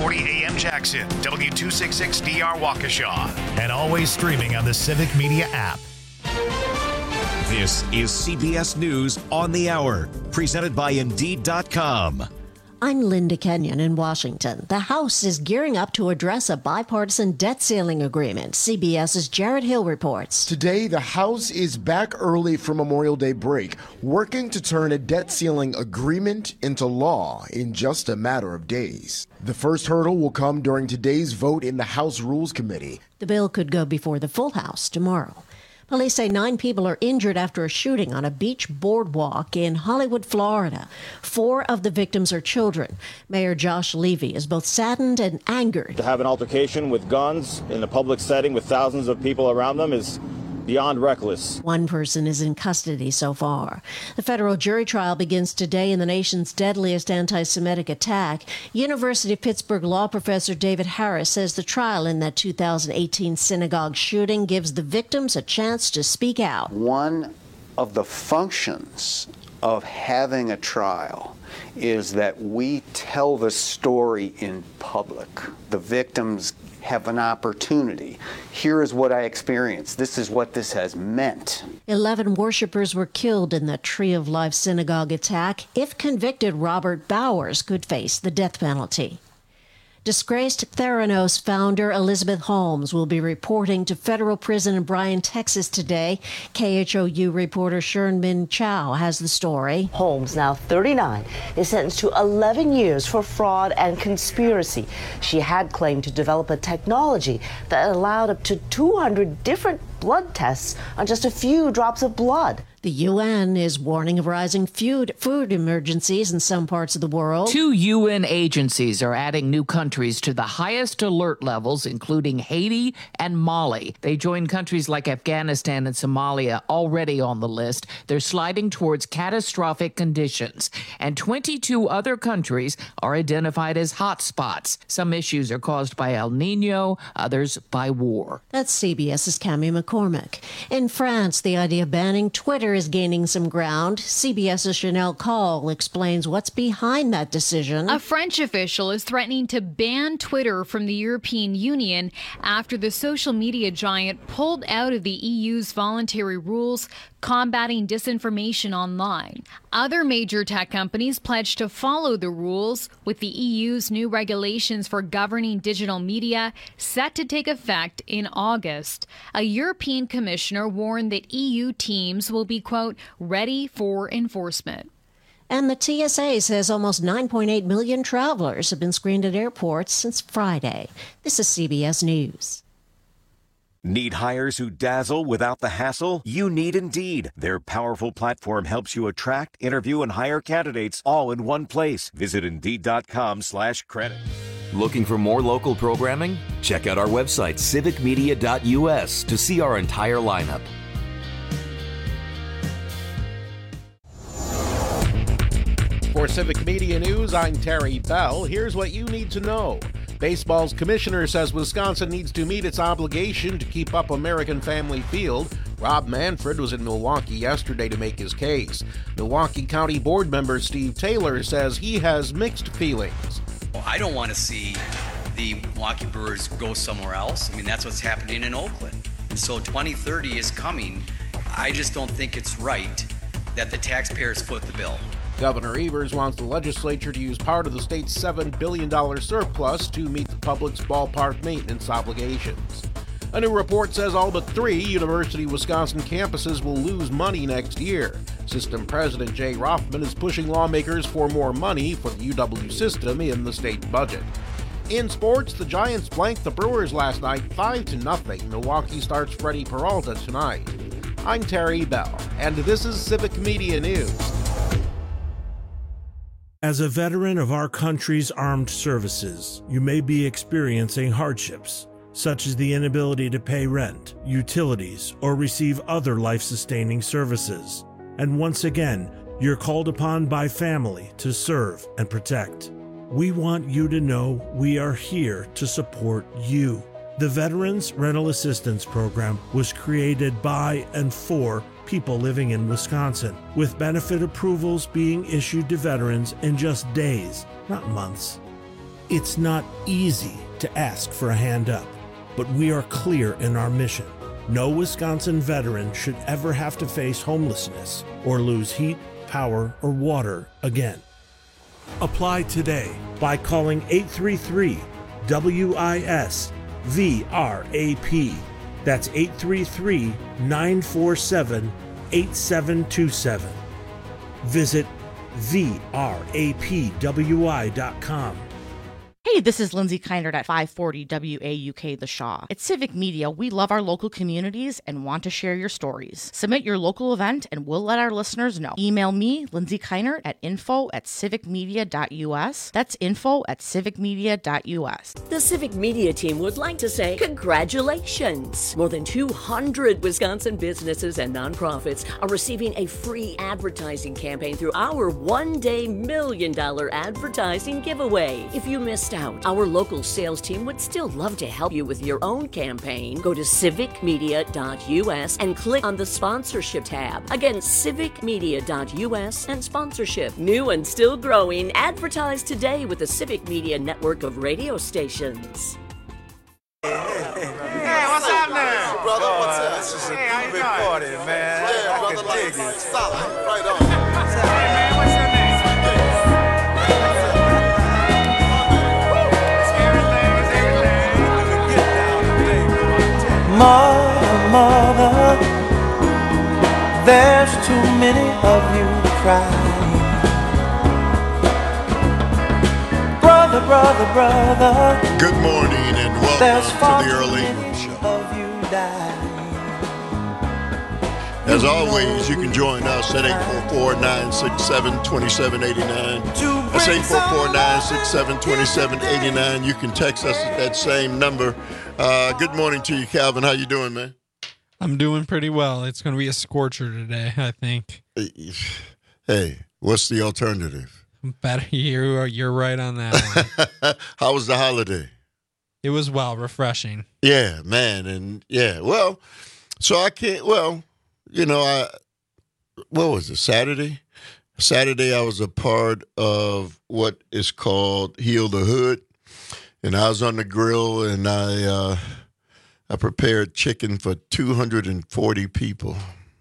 640 AM Jackson, W266DR Waukesha, and always streaming on the Civic Media app. This is CBS News on the Hour, presented by Indeed.com. I'm Linda Kenyon in Washington. The House is gearing up to address a bipartisan debt ceiling agreement. CBS's Jared Hill reports. Today, the House is back early for Memorial Day break, working to turn a debt ceiling agreement into law in just a matter of days. The first hurdle will come during today's vote in the House Rules Committee. The bill could go before the full House tomorrow. Police say 9 people are injured after a shooting on a beach boardwalk in Hollywood, Florida. 4 of the victims are children. Mayor Josh Levy is both saddened and angered. To have an altercation with guns in a public setting with thousands of people around them is beyond reckless. 1 person is in custody so far. The federal jury trial begins today in the nation's deadliest anti-Semitic attack. University of Pittsburgh law professor David Harris says the trial in that 2018 synagogue shooting gives the victims a chance to speak out. One of the functions of having a trial is that we tell the story in public. The victims have an opportunity. Here is what I experienced. This is what this has meant. 11 worshipers were killed in the Tree of Life synagogue attack. If convicted, Robert Bowers could face the death penalty. Disgraced Theranos founder Elizabeth Holmes will be reporting to federal prison in Bryan, Texas today. KHOU reporter Sherman Chow has the story. Holmes, now 39, is sentenced to 11 years for fraud and conspiracy. She had claimed to develop a technology that allowed up to 200 different blood tests on just a few drops of blood. The UN is warning of rising food emergencies in some parts of the world. 2 UN agencies are adding new countries to the highest alert levels, including Haiti and Mali. They join countries like Afghanistan and Somalia already on the list. They're sliding towards catastrophic conditions. And 22 other countries are identified as hotspots. Some issues are caused by El Nino, others by war. That's CBS's Cami McCormick. In France, the idea of banning Twitter is gaining some ground. CBS's Chanel Call explains what's behind that decision. A French official is threatening to ban Twitter from the European Union after the social media giant pulled out of the EU's voluntary rules combating disinformation online. Other major tech companies pledged to follow the rules, with the EU's new regulations for governing digital media set to take effect in August. A European commissioner warned that EU teams will be, quote, ready for enforcement. And the TSA says almost 9.8 million travelers have been screened at airports since Friday. This is CBS News. Need hires who dazzle without the hassle? You need Indeed. Their powerful platform helps you attract, interview, and hire candidates all in one place. Visit Indeed.com/credit. Looking for more local programming? Check out our website, civicmedia.us, to see our entire lineup. For Civic Media News, I'm Terry Bell. Here's what you need to know. Baseball's commissioner says Wisconsin needs to meet its obligation to keep up American Family Field. Rob Manfred was in Milwaukee yesterday to make his case. Milwaukee County Board member Steve Taylor says he has mixed feelings. I don't want to see the Milwaukee Brewers go somewhere else. I mean, that's what's happening in Oakland. And so 2030 is coming. I just don't think it's right that the taxpayers foot the bill. Governor Evers wants the legislature to use part of the state's $7 billion surplus to meet the public's ballpark maintenance obligations. A new report says all but 3 University of Wisconsin campuses will lose money next year. System President Jay Rothman is pushing lawmakers for more money for the UW system in the state budget. In sports, the Giants blanked the Brewers last night 5-0. Milwaukee starts Freddie Peralta tonight. I'm Terry Bell, and this is Civic Media News. As a veteran of our country's armed services, you may be experiencing hardships, such as the inability to pay rent, utilities, or receive other life-sustaining services. And once again, you're called upon by family to serve and protect. We want you to know we are here to support you. The Veterans Rental Assistance Program was created by and for people living in Wisconsin, with benefit approvals being issued to veterans in just days, not months. It's not easy to ask for a hand up, but we are clear in our mission. No Wisconsin veteran should ever have to face homelessness or lose heat, power, or water again. Apply today by calling 833-WIS-VRAP. That's 833-947-8727. Visit VRAPWI.com. Hey, this is Lindsay Keinert at 540 WAUK The Shaw. At Civic Media, we love our local communities and want to share your stories. Submit your local event and we'll let our listeners know. Email me, Lindsay Keinert, at info@civicmedia.us. That's info@civicmedia.us. The Civic Media team would like to say congratulations. More than 200 Wisconsin businesses and nonprofits are receiving a free advertising campaign through our one-day $1 million advertising giveaway. If you missed out, our local sales team would still love to help you with your own campaign. Go to civicmedia.us and click on the sponsorship tab. Again, civicmedia.us and sponsorship. New and still growing. Advertise today with the Civic Media network of radio stations. Hey, what's happening? Brother, what's up? This is a big party, man. Yeah, brother, like solid. Right on. Hey, man, what's your name? Mother, there's too many of you crying. Brother, good morning and welcome to the early show. As always, you can join us at 844-967-2789. That's 844-967-2789. You can text us at that same number. Good morning to you, Calvin. How you doing, man? I'm doing pretty well. It's going to be a scorcher today, I think. Hey, what's the alternative? Better. You're right on that one. How was the holiday? It was refreshing. Yeah, man. And yeah, well, so I can't, what was it, Saturday? Saturday I was a part of what is called Heal the Hood. And I was on the grill, and I prepared chicken for 240 people.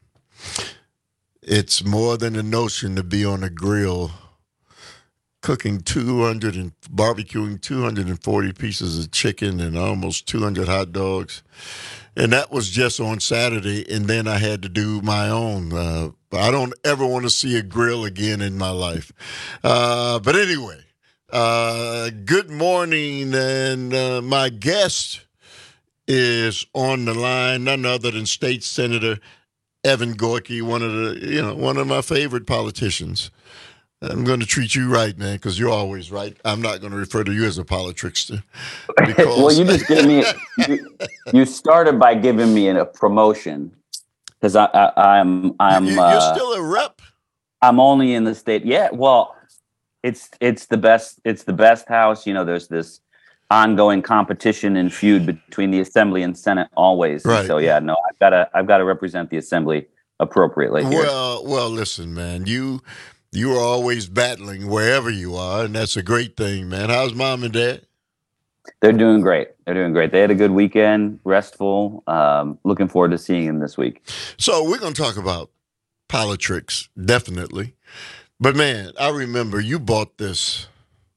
It's more than a notion to be on a grill, cooking barbecuing 240 pieces of chicken and almost 200 hot dogs. And that was just on Saturday, and then I had to do my own. I don't ever want to see a grill again in my life. But anyway. Good morning, and my guest is on the line, none other than State Senator Evan Gorky, one of my favorite politicians. I'm going to treat you right, man, because you're always right. I'm not going to refer to you as a politrickster. Well, you just gave me. You started by giving me a promotion because I'm. You're still a rep. I'm only in the state. Yeah, well. It's the best. It's the best house. There's this ongoing competition and feud between the Assembly and Senate always. Right. So yeah, no, I've got to represent the Assembly appropriately here. Well, listen, man, you are always battling wherever you are, and that's a great thing, man. How's mom and dad? They're doing great. They had a good weekend, restful. Looking forward to seeing them this week. So we're going to talk about politics, definitely. But, man, I remember you bought this,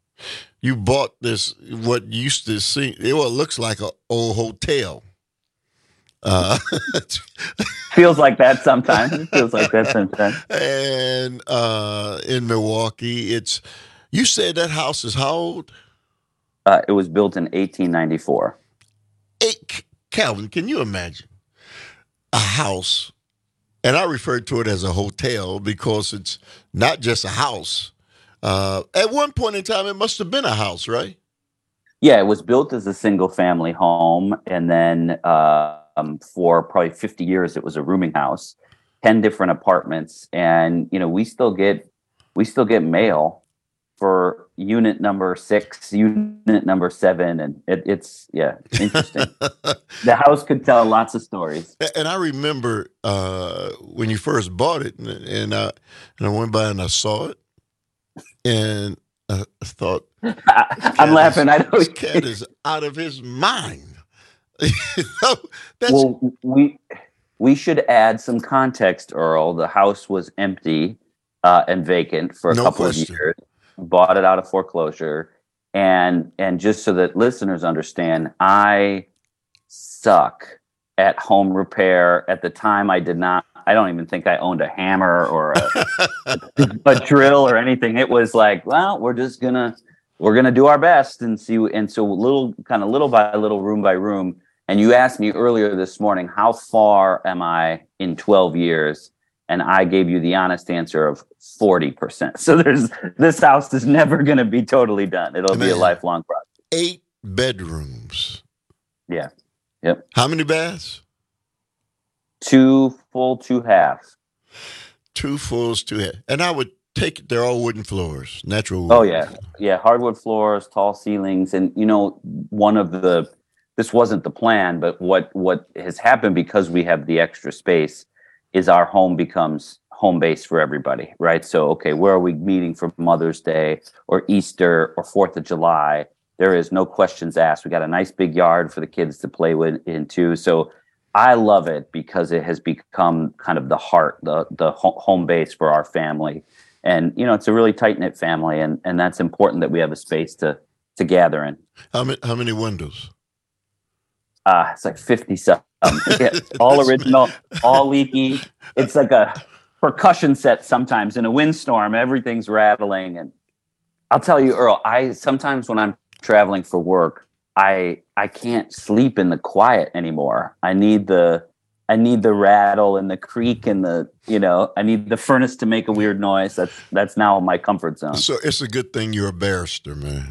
what used to seem, it looks like an old hotel. Feels like that sometimes. And in Milwaukee, you said that house is how old? It was built in 1894. Calvin, can you imagine a house? And I refer to it as a hotel because it's not just a house. At one point in time, it must have been a house, right? Yeah, it was built as a single-family home, and then for probably 50 years, it was a rooming house, 10 different apartments, and we still get mail for unit number 6, unit number 7, and it's interesting. The house could tell lots of stories. And I remember when you first bought it, and I went by and I saw it, and thought, I'm laughing. I know this cat is out of his mind. Well, we should add some context, Earl. The house was empty and vacant for a couple of years. Bought it out of foreclosure, and just so that listeners understand, I suck at home repair. At the time, I don't even think I owned a hammer or a drill or anything. It was like, well, we're gonna do our best and see. And so little by little, room by room. And you asked me earlier this morning, how far am I in 12 years? And I gave you the honest answer of 40%. So this house is never going to be totally done. It'll be a lifelong project. 8 bedrooms. Yeah. Yep. How many baths? 2 full, 2 half. 2 fulls, 2 half. And I would take it, they're all wooden floors, natural wood. Oh, yeah. Yeah, hardwood floors, tall ceilings. And, this wasn't the plan, but what has happened because we have the extra space is our home becomes home base for everybody, right? So, okay, where are we meeting for Mother's Day or Easter or 4th of July? There is no questions asked. We got a nice big yard for the kids to play with in too. So I love it because it has become kind of the heart, the home base for our family. And, it's a really tight-knit family, and that's important that we have a space to gather in. How many windows? It's like 50-something. Yeah, all original, all leaky. It's like a percussion set sometimes in a windstorm. Everything's rattling. And I'll tell you, Earl, sometimes when I'm traveling for work, I can't sleep in the quiet anymore. I need the rattle and the creak and I need the furnace to make a weird noise. That's now my comfort zone. So it's a good thing you're a barrister, man.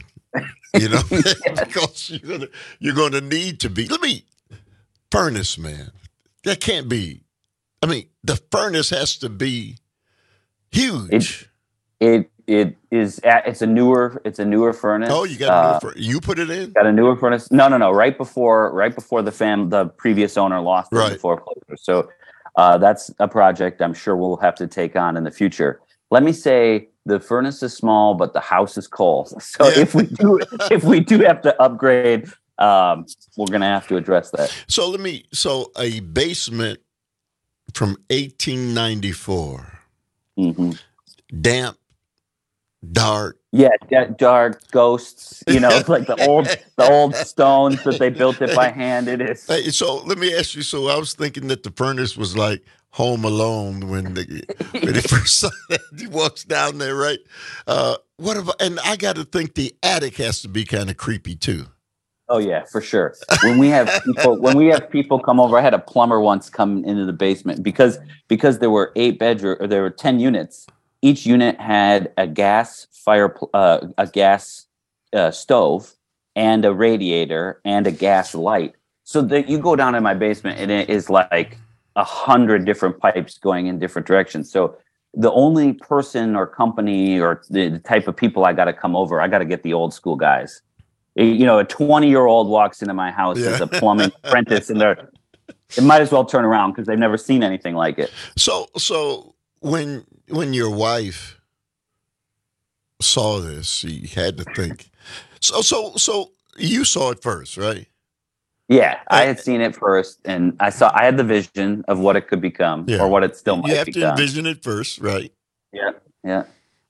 Because you're going to need to be. Furnace, man. That can't be. The furnace has to be huge. It is. It's a newer furnace. Oh, you got a newer furnace. You put it in? Got a newer furnace. No. Right before the previous owner lost it before foreclosure. So that's a project I'm sure we'll have to take on in the future. Let me say, the furnace is small, but the house is cold. So if we do have to upgrade, we're going to have to address that. So a basement from 1894, damp, dark. Yeah, dark, ghosts. Like the old stones that they built it by hand. It is. Hey, so let me ask you. So I was thinking that the furnace was like Home Alone when he first saw that. He walks down there, right? And I got to think the attic has to be kind of creepy too. Oh yeah, for sure. When we have people come over, I had a plumber once come into the basement because there were 8 bedrooms, or there were 10 units. Each unit had a gas stove and a radiator and a gas light. So that you go down in my basement and it is like 100 different pipes going in different directions. So the only person or company or the type of people I got to come over, I got to get the old school guys. A 20-year-old walks into my house as a plumbing apprentice, and it might as well turn around because they've never seen anything like it. So when your wife saw this, she had to think. So you saw it first, right? Yeah, I had seen it first, and I had the vision of what it could become, or what it still might become. You have to envision it first, right? Yeah.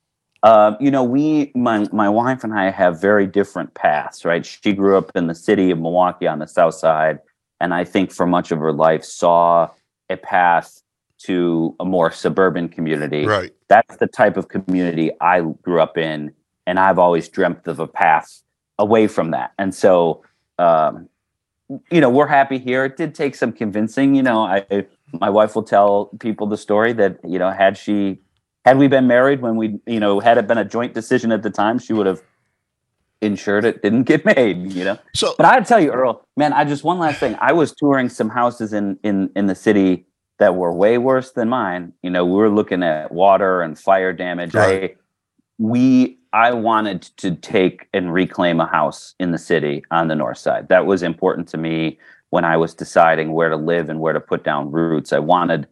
My wife and I have very different paths, right? She grew up in the city of Milwaukee on the south side, and I think for much of her life saw a path to a more suburban community. Right. That's the type of community I grew up in, and I've always dreamt of a path away from that. And so, we're happy here. It did take some convincing. My wife will tell people the story that, had we been married when we, had it been a joint decision at the time, she would have ensured it didn't get made, So, but I'd tell you, Earl, man, one last thing. I was touring some houses in the city that were way worse than mine. We were looking at water and fire damage. Right. I wanted to take and reclaim a house in the city on the north side. That was important to me when I was deciding where to live and where to put down roots. I wanted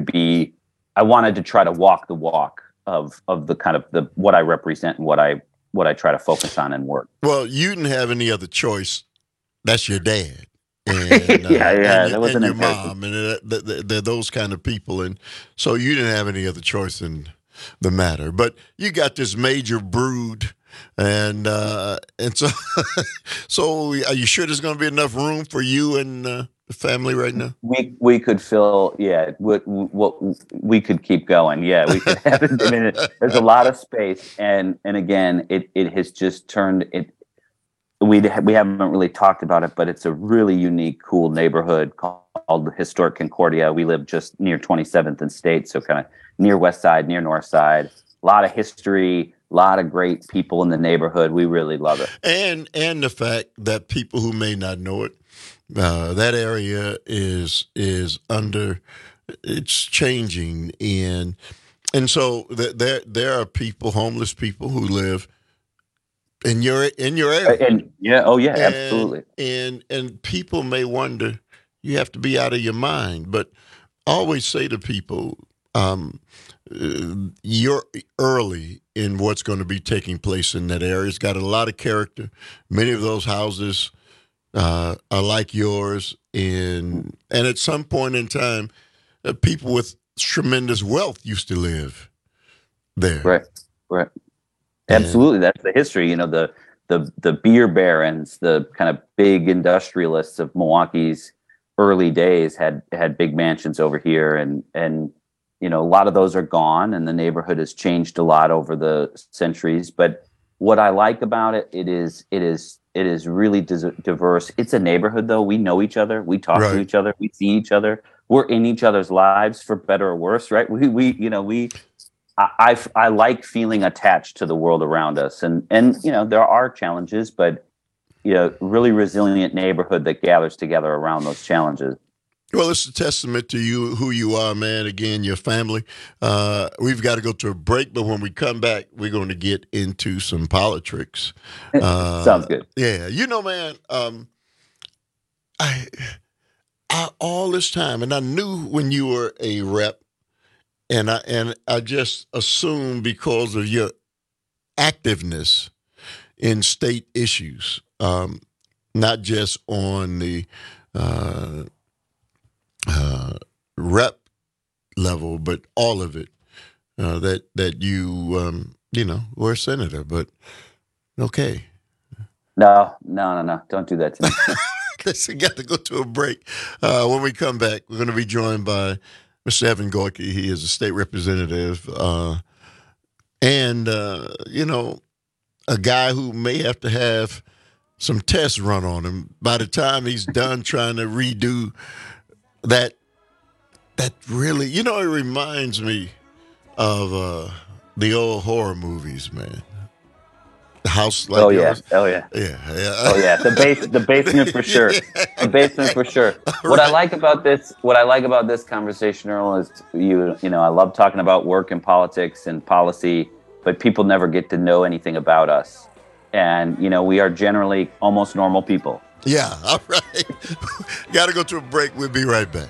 to try to walk the walk of the kind of what I represent and what what I try to focus on in work. Well, you didn't have any other choice. That's your dad. And, that wasn't your mom, and they're those kind of people, and so you didn't have any other choice in the matter. But you got this major brood, and so so are you sure there's going to be enough room for you and the family right now? We could fill, what we could keep going. Yeah, we could have it. I mean, there's a lot of space, and again, it has just turned it. We haven't really talked about it, but it's a really unique, cool neighborhood called Historic Concordia. We live just near 27th and State, so kind of near West Side, near North Side. A lot of history, a lot of great people in the neighborhood. We really love it. And the fact that people who may not know it, that area is it's changing, and so there are people, homeless people, who live in your area. Absolutely. And people may wonder, you have to be out of your mind, but I always say to people, you're early in what's going to be taking place in that area. It's got a lot of character. Many of those houses are like yours, and at some point in time, people with tremendous wealth used to live there. Right. Absolutely, that's the history. You know, the beer barons, the kind of big industrialists of Milwaukee's early days had big mansions over here, and you know, a lot of those are gone, and the neighborhood has changed a lot over the centuries. But what I like about it, it is really diverse. It's a neighborhood, though. We know each other. We talk to each other. We see each other. We're in each other's lives, for better or worse, right? I like feeling attached to the world around us, and you know, there are challenges, but you know, really resilient neighborhood that gathers together around those challenges. Well, it's a testament to you, who you are, man. Again, your family. We've got to go to a break, but when we come back, we're going to get into some politics. Sounds good. Yeah, you know, man. I all this time, and I knew when you were a rep. And I just assume, because of your activeness in state issues, not just on the rep level, but all of it, that you were a senator. But okay. No, don't do that to me. Listen, got to go to a break. When we come back, we're going to be joined by Mr. Evan Gorky. He is a state representative, and a guy who may have to have some tests run on him by the time he's done trying to redo that. That really, it reminds me of the old horror movies, man. The house like yours. Oh yeah. The basement for sure. The basement for sure. What I like about this conversation, Earl, is I love talking about work and politics and policy, but people never get to know anything about us. And we are generally almost normal people. Yeah, all right. Got to go to a break. We'll be right back.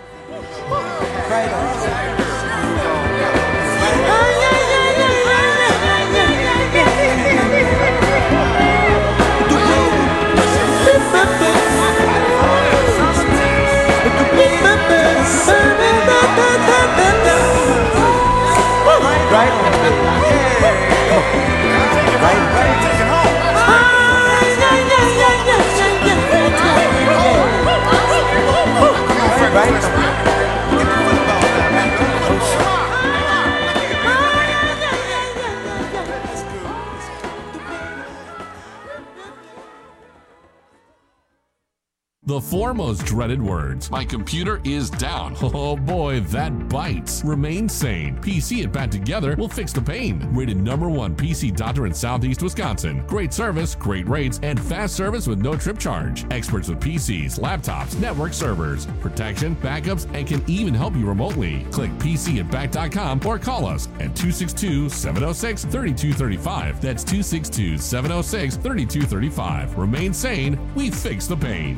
The four most dreaded words. My computer is down. Oh boy, that bites. Remain sane. PC and Bat together will fix the pain. Rated #1 PC doctor in Southeast Wisconsin. Great service, great rates, and fast service with no trip charge. Experts with PCs, laptops, network servers, protection, backups, and can even help you remotely. Click PCandBat.com or call us at 262-706-3235. That's 262-706-3235. Remain sane. We fix the pain.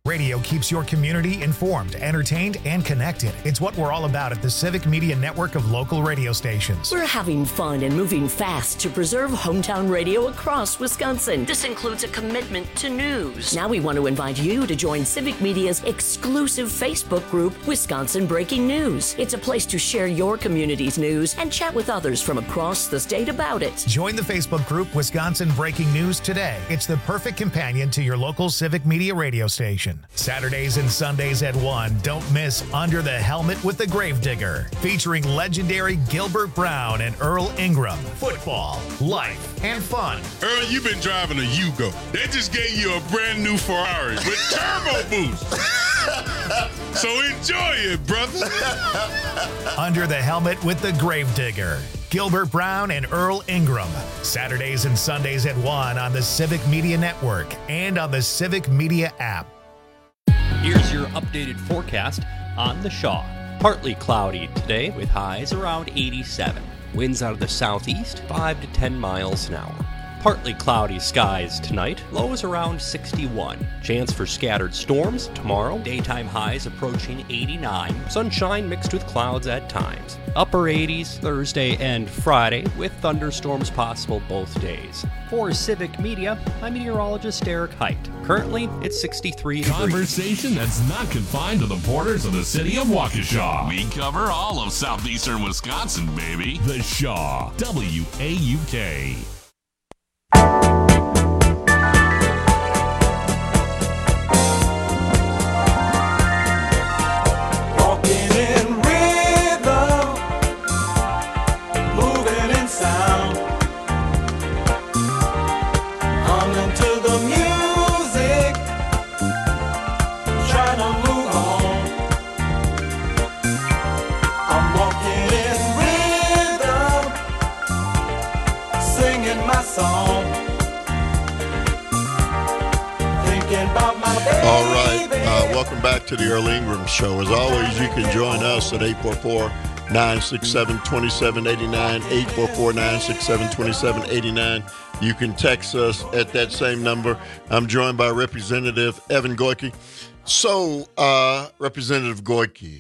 Radio keeps your community informed, entertained, and connected. It's what we're all about at the Civic Media Network of local radio stations. We're having fun and moving fast to preserve hometown radio across Wisconsin. This includes a commitment to news. Now we want to invite you to join Civic Media's exclusive Facebook group, Wisconsin Breaking News. It's a place to share your community's news and chat with others from across the state about it. Join the Facebook group Wisconsin Breaking News today. It's the perfect companion to your local Civic Media radio station. Saturdays and Sundays at 1, don't miss Under the Helmet with the Gravedigger, featuring legendary Gilbert Brown and Earl Ingram. Football, life, and fun. Earl, you've been driving a Yugo. They just gave you a brand new Ferrari with turbo boost. So enjoy it, brother. Under the Helmet with the Gravedigger. Gilbert Brown and Earl Ingram. Saturdays and Sundays at 1 on the Civic Media Network and on the Civic Media app. Here's your updated forecast on the Shaw. Partly cloudy today with highs around 87. Winds out of the southeast 5 to 10 miles an hour. Partly cloudy skies tonight, lows around 61. Chance for scattered storms tomorrow, daytime highs approaching 89. Sunshine mixed with clouds at times. Upper 80s Thursday and Friday with thunderstorms possible both days. For Civic Media, I'm meteorologist Eric Height. Currently, it's 63 degrees. Conversation that's not confined to the borders of the city of Waukesha. We cover all of southeastern Wisconsin, baby. The Shaw, WAUK. Welcome back to the Earl Ingram Show. As always, you can join us at 844-967-2789, 844-967-2789. You can text us at that same number. I'm joined by Representative Evan Goyke. So, Representative Goyke,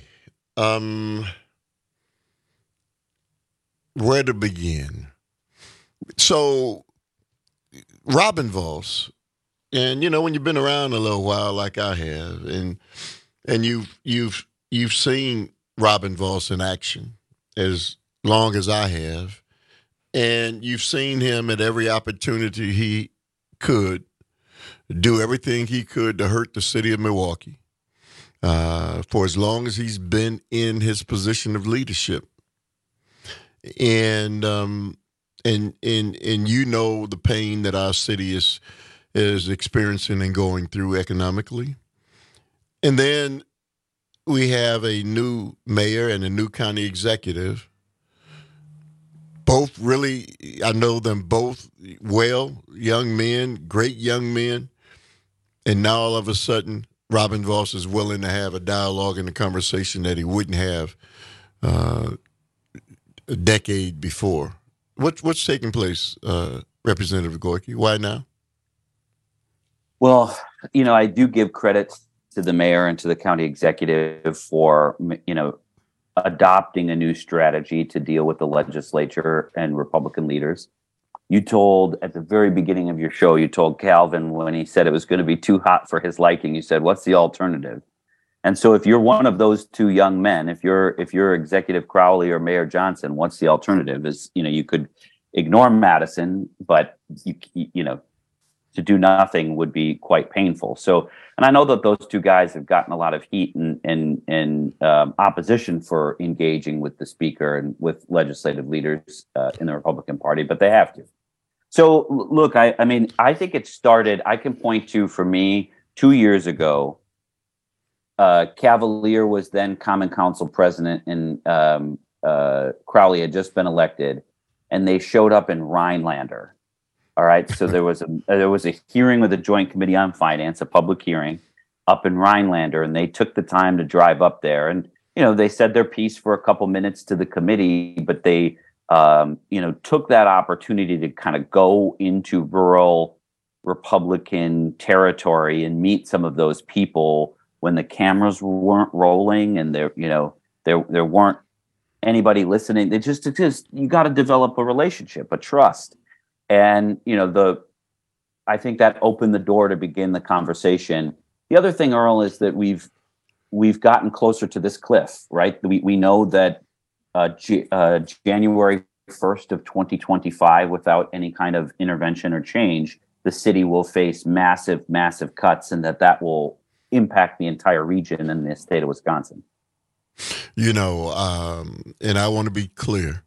where to begin? So, Robin Vos. And you know, when you've been around a little while, like I have, and you've seen Robin Vos in action as long as I have, and you've seen him at every opportunity he could do everything he could to hurt the city of Milwaukee for as long as he's been in his position of leadership, and you know the pain that our city is experiencing and going through economically. And then we have a new mayor and a new county executive. Both really, I know them both well, young men, great young men. And now all of a sudden, Robin Vos is willing to have a dialogue and a conversation that he wouldn't have a decade before. What's taking place, Representative Goyke? Why now? Well, you know, I do give credit to the mayor and to the county executive for, you know, adopting a new strategy to deal with the legislature and Republican leaders. You told at the very beginning of your show, you told Calvin when he said it was going to be too hot for his liking, you said, what's the alternative? And so if you're one of those two young men, if you're Executive Crowley or Mayor Johnson, what's the alternative? Is, you know, you could ignore Madison, but you know, to do nothing would be quite painful. So, and I know that those two guys have gotten a lot of heat and opposition for engaging with the speaker and with legislative leaders in the Republican Party, but they have to. So, look, I mean, I think it started, I can point to, for me, 2 years ago, Cavalier was then Common Council president, and Crowley had just been elected, and they showed up in Rhinelander. All right, so there was a hearing with the Joint Committee on Finance, a public hearing up in Rhinelander, and they took the time to drive up there, and you know, they said their piece for a couple minutes to the committee, but they you know, took that opportunity to kind of go into rural Republican territory and meet some of those people when the cameras weren't rolling and there weren't anybody listening. They just you got to develop a relationship, a trust. And, I think that opened the door to begin the conversation. The other thing, Earl, is that we've gotten closer to this cliff, right? We know that January 1st of 2025, without any kind of intervention or change, the city will face massive, massive cuts, and that will impact the entire region in the state of Wisconsin. And I want to be clear.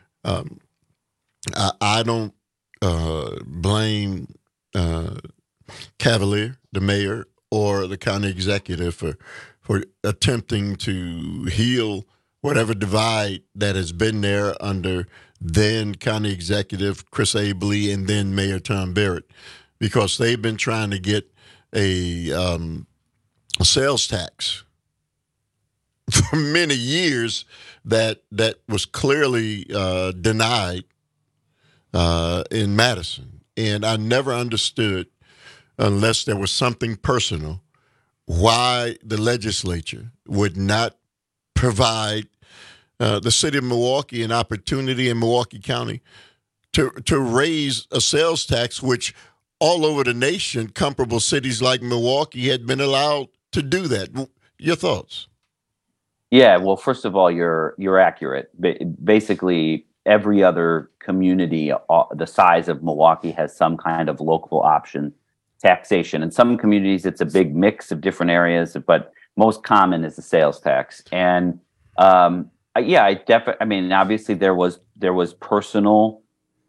I don't blame Cavalier, the mayor, or the county executive for attempting to heal whatever divide that has been there under then county executive Chris Abele and then Mayor Tom Barrett, because they've been trying to get a sales tax for many years that was clearly denied in Madison. And I never understood, unless there was something personal, why the legislature would not provide the city of Milwaukee an opportunity in Milwaukee County to raise a sales tax, which all over the nation, comparable cities like Milwaukee had been allowed to do that. Your thoughts? Yeah, well, first of all, you're accurate. Basically, every other community the size of Milwaukee has some kind of local option taxation. In some communities, it's a big mix of different areas, but most common is the sales tax. And obviously there was personal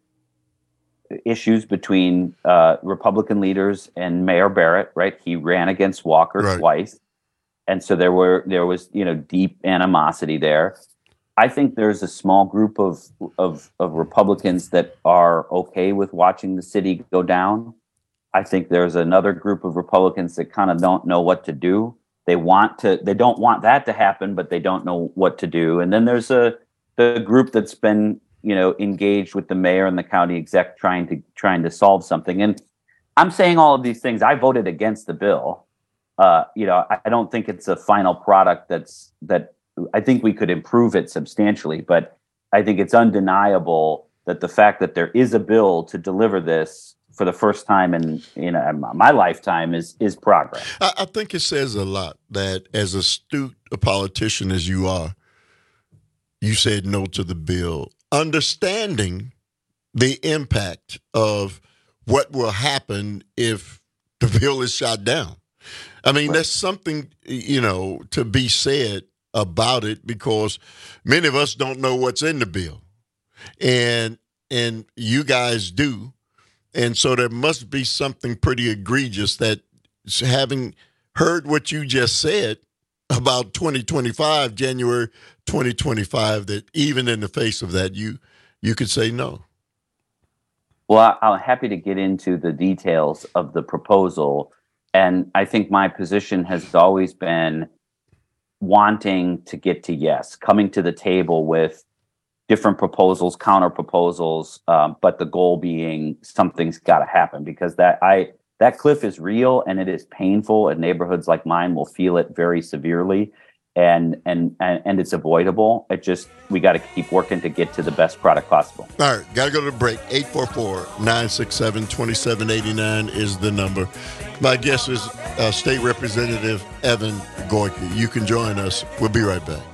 issues between Republican leaders and Mayor Barrett, right? He ran against Walker twice. And so there was deep animosity there. I think there's a small group of Republicans that are okay with watching the city go down. I think there's another group of Republicans that kind of don't know what to do. They don't want that to happen, but they don't know what to do. And then there's the group that's been, engaged with the mayor and the county exec trying to solve something. And I'm saying all of these things. I voted against the bill. I don't think it's a final product that I think we could improve it substantially, but I think it's undeniable that the fact that there is a bill to deliver this for the first time in my lifetime is progress. I think it says a lot that as astute a politician as you are, you said no to the bill, understanding the impact of what will happen if the bill is shot down. I mean, there's something, to be said about it, because many of us don't know what's in the bill, and you guys do. And so there must be something pretty egregious that, having heard what you just said about 2025, January 2025, that even in the face of that, you could say no. Well, I'm happy to get into the details of the proposal. And I think my position has always been wanting to get to yes, coming to the table with different proposals, counter proposals, but the goal being something's got to happen, because that cliff is real and it is painful, and neighborhoods like mine will feel it very severely, and it's avoidable. We got to keep working to get to the best product possible. All right, got to go to the break. 844-967-2789 is the number. My guest is State Representative Evan Gorky. You can join us. We'll be right back.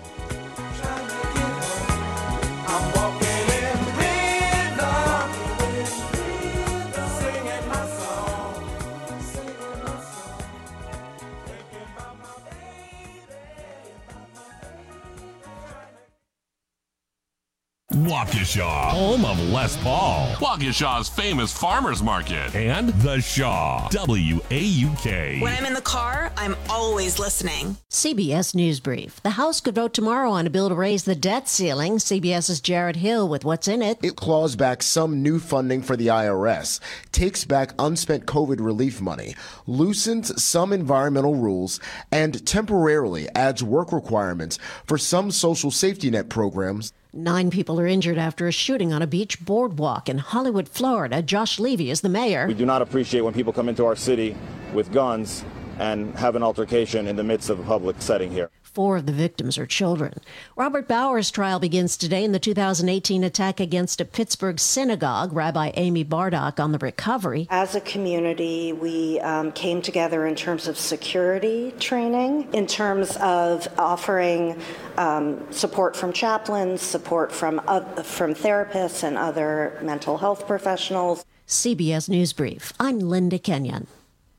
Waukesha, home of Les Paul, Waukesha's famous farmers market, and The Shaw, WAUK. When I'm in the car, I'm always listening. CBS News Brief. The House could vote tomorrow on a bill to raise the debt ceiling. CBS's Jared Hill with what's in it. It claws back some new funding for the IRS, takes back unspent COVID relief money, loosens some environmental rules, and temporarily adds work requirements for some social safety net programs. 9 people are injured after a shooting on a beach boardwalk in Hollywood, Florida. Josh Levy is the mayor. We do not appreciate when people come into our city with guns and have an altercation in the midst of a public setting here. 4 of the victims are children. Robert Bowers' trial begins today in the 2018 attack against a Pittsburgh synagogue. Rabbi Amy Bardock on the recovery. As a community, we came together in terms of security training, in terms of offering support from chaplains, support from therapists and other mental health professionals. CBS News Brief. I'm Linda Kenyon.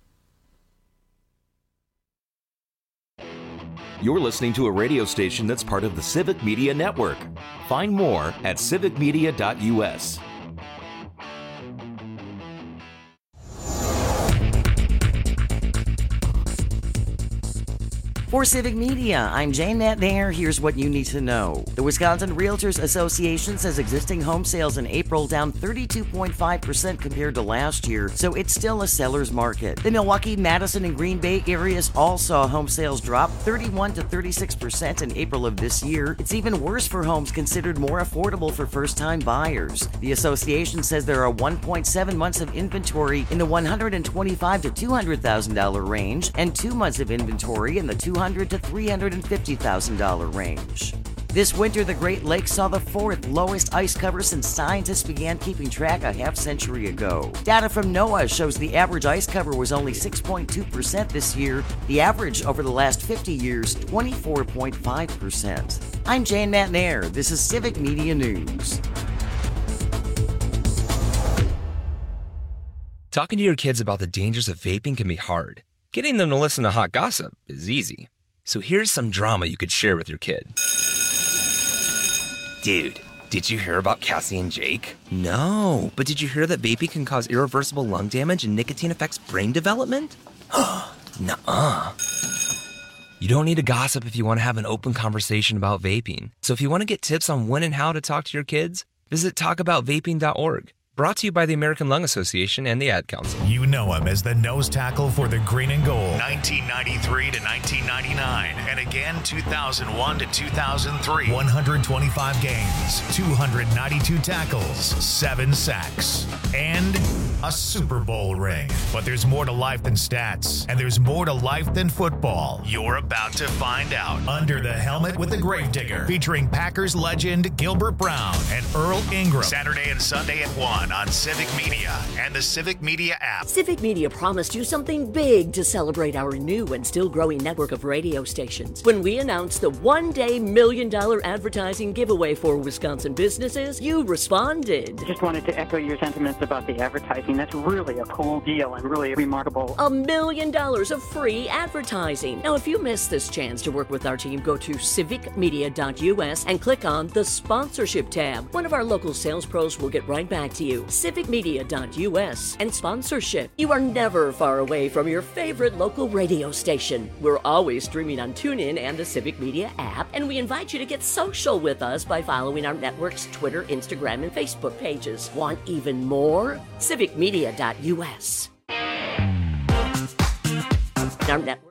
You're listening to a radio station that's part of the Civic Media Network. Find more at civicmedia.us. For Civic Media, I'm Jane Natnair. Here's what you need to know. The Wisconsin Realtors Association says existing home sales in April down 32.5% compared to last year, so it's still a seller's market. The Milwaukee, Madison, and Green Bay areas all saw home sales drop 31 to 36% in April of this year. It's even worse for homes considered more affordable for first-time buyers. The association says there are 1.7 months of inventory in the $125,000 to $200,000 range and 2 months of inventory in the $200,000 to $350,000 range. This winter, the Great Lakes saw the 4th lowest ice cover since scientists began keeping track a half-century ago. Data from NOAA shows the average ice cover was only 6.2% this year. The average over the last 50 years, 24.5%. I'm Jane Natnair. This is Civic Media News. Talking to your kids about the dangers of vaping can be hard. Getting them to listen to hot gossip is easy. So here's some drama you could share with your kid. Dude, did you hear about Cassie and Jake? No, but did you hear that vaping can cause irreversible lung damage and nicotine affects brain development? Nuh-uh. You don't need to gossip if you want to have an open conversation about vaping. So if you want to get tips on when and how to talk to your kids, visit talkaboutvaping.org. Brought to you by the American Lung Association and the Ad Council. You know him as the nose tackle for the Green and Gold, 1993 to 1999, and again 2001 to 2003. 125 games, 292 tackles, 7 sacks, and a Super Bowl ring. But there's more to life than stats, and there's more to life than football. You're about to find out. Under the Helmet with the Gravedigger, featuring Packers legend Gilbert Brown and Earl Ingram. Saturday and Sunday at 1 on Civic Media and the Civic Media app. Civic Media promised you something big to celebrate our new and still growing network of radio stations. When we announced the one-day $1 million advertising giveaway for Wisconsin businesses, you responded. Just wanted to echo your sentiments about the advertising. That's really a cool deal and really remarkable. $1 million of free advertising. Now, if you missed this chance to work with our team, go to civicmedia.us and click on the sponsorship tab. One of our local sales pros will get right back to you. civicmedia.us and sponsorship. You are never far away from your favorite local radio station. We're always streaming on TuneIn and the Civic Media app, and we invite you to get social with us by following our network's Twitter, Instagram, and Facebook pages. Want even more? civicmedia.us. Our network.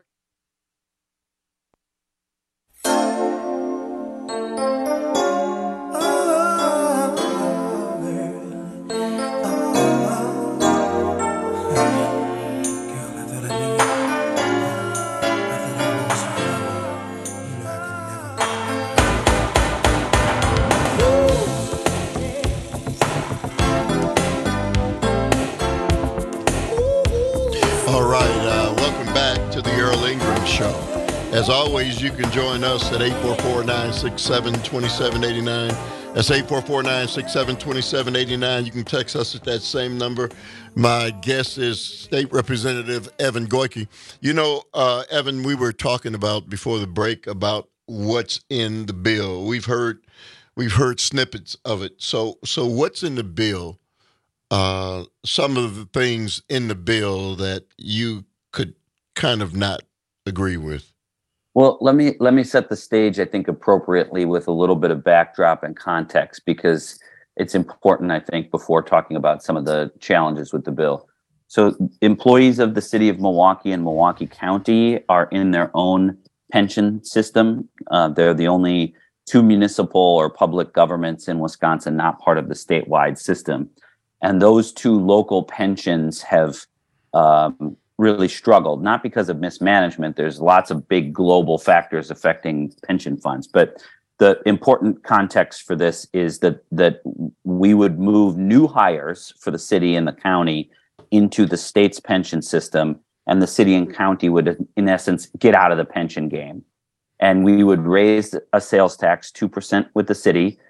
As always, you can join us at 844-967-2789. That's 844-967-2789. You can text us at that same number. My guest is State Representative Evan Goyke. You know, Evan, we were talking about before the break about what's in the bill. We've heard snippets of it. So what's in the bill? Some of the things in the bill that you could kind of not agree with. Well, let me set the stage, I think, appropriately with a little bit of backdrop and context, because it's important, I think, before talking about some of the challenges with the bill. So employees of the city of Milwaukee and Milwaukee County are in their own pension system. They're the only two municipal or public governments in Wisconsin, not part of the statewide system. And those two local pensions have really struggled, not because of mismanagement. There's lots of big global factors affecting pension funds. But the important context for this is that we would move new hires for the city and the county into the state's pension system, and the city and county would, in essence, get out of the pension game. And we would raise a sales tax 2% with the city,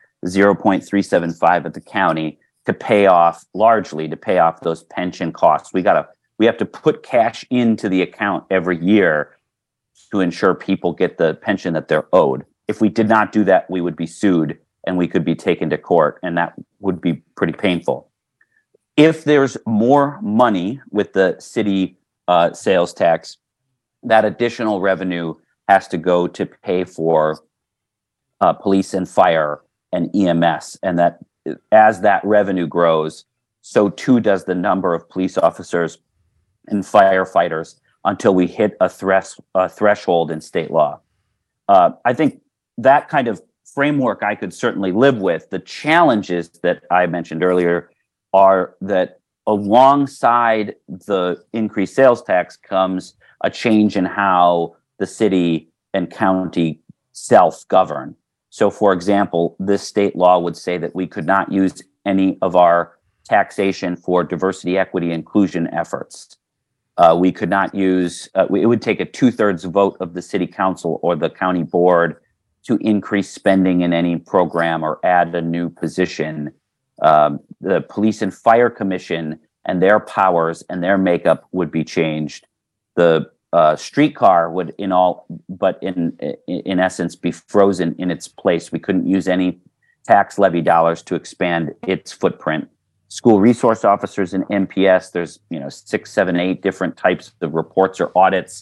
0.375 at the county, to pay off those pension costs. We have to put cash into the account every year to ensure people get the pension that they're owed. If we did not do that, we would be sued and we could be taken to court, and that would be pretty painful. If there's more money with the city sales tax, that additional revenue has to go to pay for police and fire and EMS, and that as that revenue grows, so too does the number of police officers and firefighters until we hit a threshold in state law. I think that kind of framework I could certainly live with. The challenges that I mentioned earlier are that alongside the increased sales tax comes a change in how the city and county self-govern. So, for example, this state law would say that we could not use any of our taxation for diversity, equity, inclusion efforts. We could not use, it would take a 2/3 vote of the city council or the county board to increase spending in any program or add a new position. The police and fire commission and their powers and their makeup would be changed. The streetcar would in essence be frozen in its place. We couldn't use any tax levy dollars to expand its footprint. School resource officers in MPS, there's 6, 7, 8 different types of reports or audits.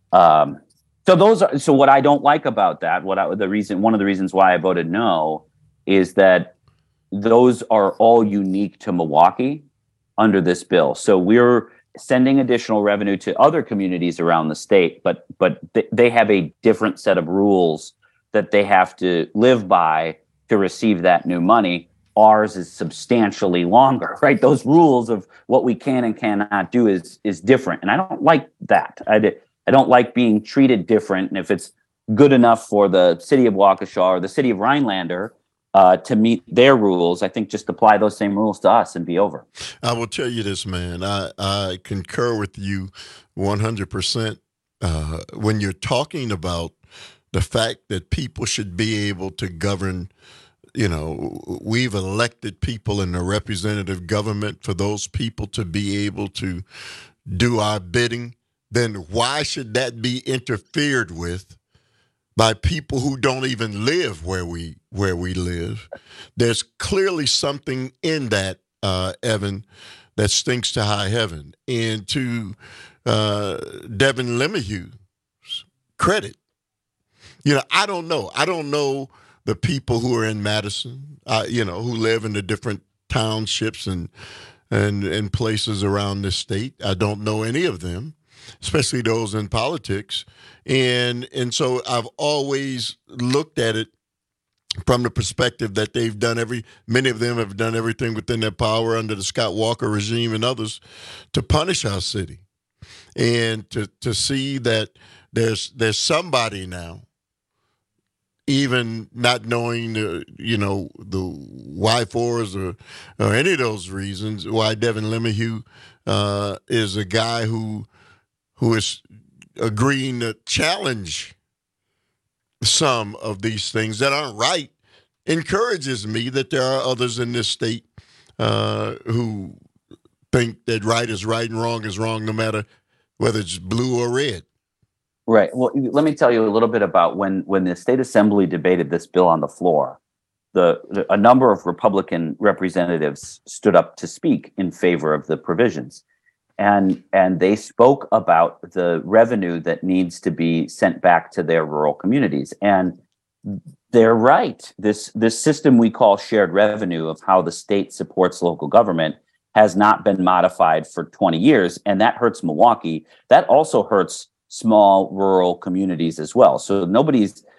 So what I don't like about that, one of the reasons why I voted no is that those are all unique to Milwaukee under this bill. So we're sending additional revenue to other communities around the state, but they have a different set of rules that they have to live by to receive that new money. Ours is substantially longer, right? Those rules of what we can and cannot do is different. And I don't like that. I don't like being treated different. And if it's good enough for the city of Waukesha or the city of Rhinelander to meet their rules, I think just apply those same rules to us and be over. I will tell you this, man. I concur with you 100%. When you're talking about the fact that people should be able to govern, we've elected people in the representative government for those people to be able to do our bidding, then why should that be interfered with by people who don't even live where we live? There's clearly something in that, Evan, that stinks to high heaven. And to Devin LeMahieu's credit, I don't know the people who are in Madison, who live in the different townships and places around this state. I don't know any of them, especially those in politics. And so I've always looked at it from the perspective that many of them have done everything within their power under the Scott Walker regime and others to punish our city. And to see that there's somebody now, even not knowing the why fors or any of those reasons, why Devin LeMahieu is a guy who is agreeing to challenge some of these things that aren't right, encourages me that there are others in this state who think that right is right and wrong is wrong, no matter whether it's blue or red. Right. Well, let me tell you a little bit about when the state assembly debated this bill on the floor. A number of Republican representatives stood up to speak in favor of the provisions, and they spoke about the revenue that needs to be sent back to their rural communities. And they're right. This system we call shared revenue of how the state supports local government has not been modified for 20 years, and that hurts Milwaukee. That also hurts small rural communities as well. So nobody's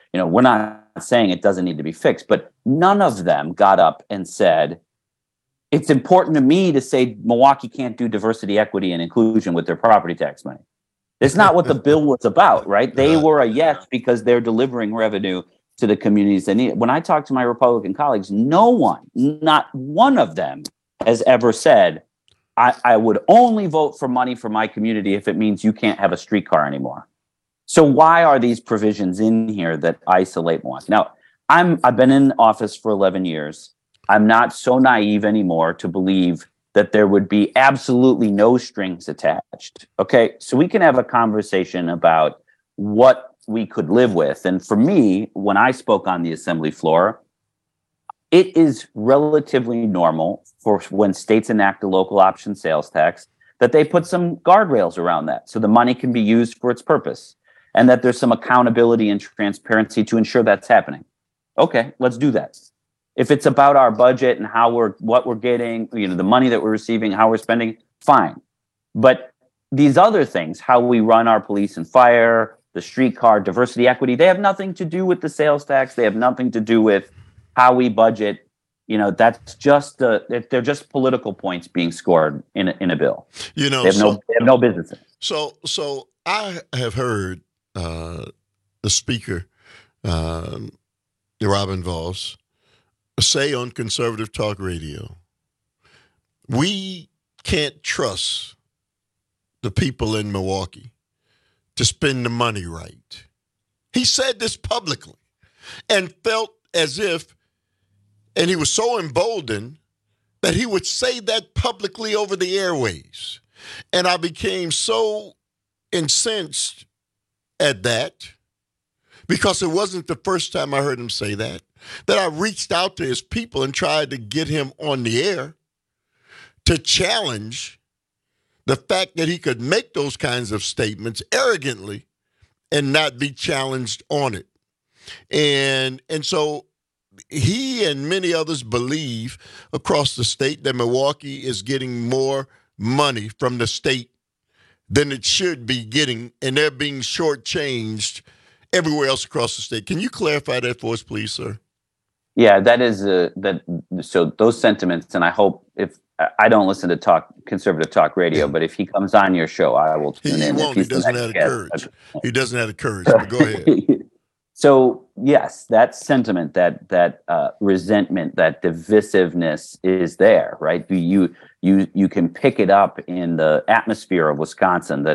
we're not saying it doesn't need to be fixed, but none of them got up and said, it's important to me to say Milwaukee can't do diversity, equity, and inclusion with their property tax money. It's not what the bill was about, right? They were a yes because they're delivering revenue to the communities they need. When I talk to my Republican colleagues, no one, not one of them, has ever said, I would only vote for money for my community if it means you can't have a streetcar anymore. So why are these provisions in here that isolate Milwaukee? Now, I've been in office for 11 years. I'm not so naive anymore to believe that there would be absolutely no strings attached. Okay, so we can have a conversation about what we could live with. And for me, when I spoke on the assembly floor, it is relatively normal for when states enact a local option sales tax that they put some guardrails around that so the money can be used for its purpose and that there's some accountability and transparency to ensure that's happening. Okay, let's do that. If it's about our budget and what we're getting, the money that we're receiving, how we're spending, fine. But these other things, how we run our police and fire, the streetcar, diversity, equity, they have nothing to do with the sales tax. They have nothing to do with how we budget. That's just they're just political points being scored in a bill. They have no business in it. So I have heard the speaker, Robin Vos, say on conservative talk radio, we can't trust the people in Milwaukee to spend the money right. He said this publicly and felt as if, and he was so emboldened that he would say that publicly over the airways. And I became so incensed at that, because it wasn't the first time I heard him say that I reached out to his people and tried to get him on the air to challenge the fact that he could make those kinds of statements arrogantly and not be challenged on it. And so he and many others believe across the state that Milwaukee is getting more money from the state than it should be getting, and they're being shortchanged everywhere else across the state. Can you clarify that for us, please, sir? Yeah, that is so those sentiments, and I hope if I don't listen to conservative talk radio, but if he comes on your show, I will tune in. He doesn't have the courage. He doesn't have the courage. But go ahead. So yes, that sentiment, that resentment, that divisiveness is there, right? You can pick it up in the atmosphere of Wisconsin.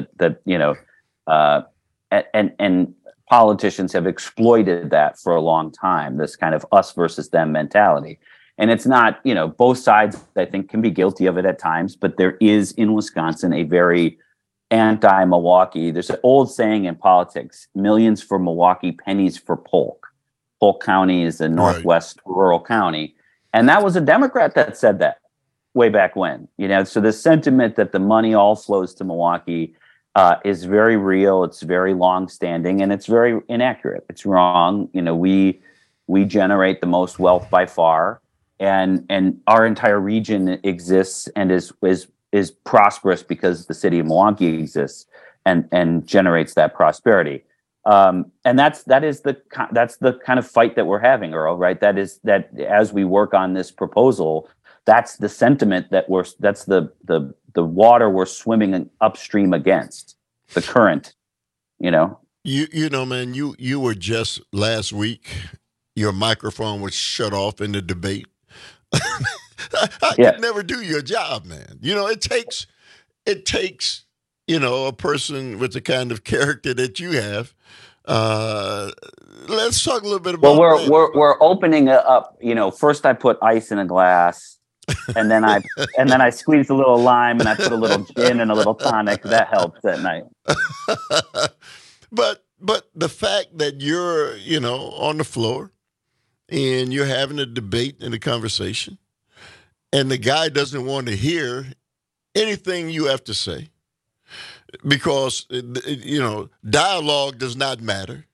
And politicians have exploited that for a long time. This kind of us versus them mentality, and it's not. Both sides, I think, can be guilty of it at times. But there is in Wisconsin a very anti-Milwaukee. There's an old saying in politics: millions for Milwaukee, pennies for Polk. Polk County is a northwest rural county. And that was a Democrat that said that way back when. So the sentiment that the money all flows to Milwaukee is very real. It's very long-standing, and it's very inaccurate. It's wrong. We generate the most wealth by far, and our entire region exists and is prosperous because the city of Milwaukee exists and generates that prosperity. And that's the kind of fight that we're having, Earl, right? That as we work on this proposal, that's the sentiment that's the water we're swimming upstream against, the current, man, you were just last week, your microphone was shut off in the debate. I could never do your job, man. It takes, a person with the kind of character that you have. Let's talk a little bit about. Well, we're opening it up. First I put ice in a glass, and then I squeezed a little lime, and I put a little gin and a little tonic. That helps that night. But the fact that you're on the floor and you're having a debate and a conversation, and the guy doesn't want to hear anything you have to say because, dialogue does not matter.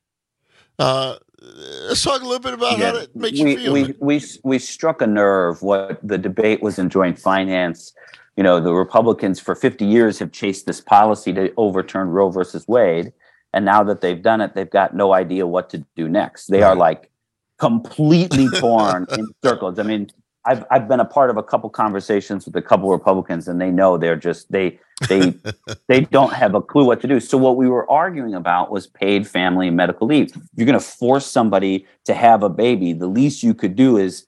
Let's talk a little bit about how that makes you feel. We struck a nerve. What the debate was in joint finance. The Republicans for 50 years have chased this policy to overturn Roe versus Wade. And now that they've done it, they've got no idea what to do next. They are like completely torn in circles. I mean, I've been a part of a couple conversations with a couple Republicans, and they know they're just they don't have a clue what to do. So what we were arguing about was paid family and medical leave. If you're going to force somebody to have a baby, the least you could do is